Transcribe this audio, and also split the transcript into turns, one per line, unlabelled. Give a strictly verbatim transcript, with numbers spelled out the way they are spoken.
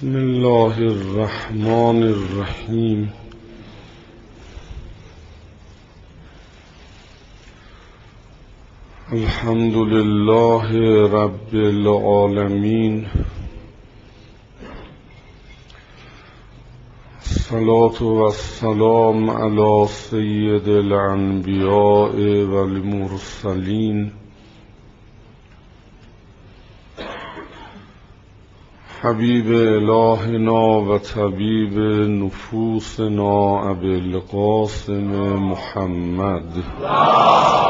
بسم الله الرحمن الرحیم. الحمد لله رب العالمین. الصلاة والسلام علی سید الانبیاء والمرسلین حبیب الهنا و طبیب نفوسنا ابی القاسم محمد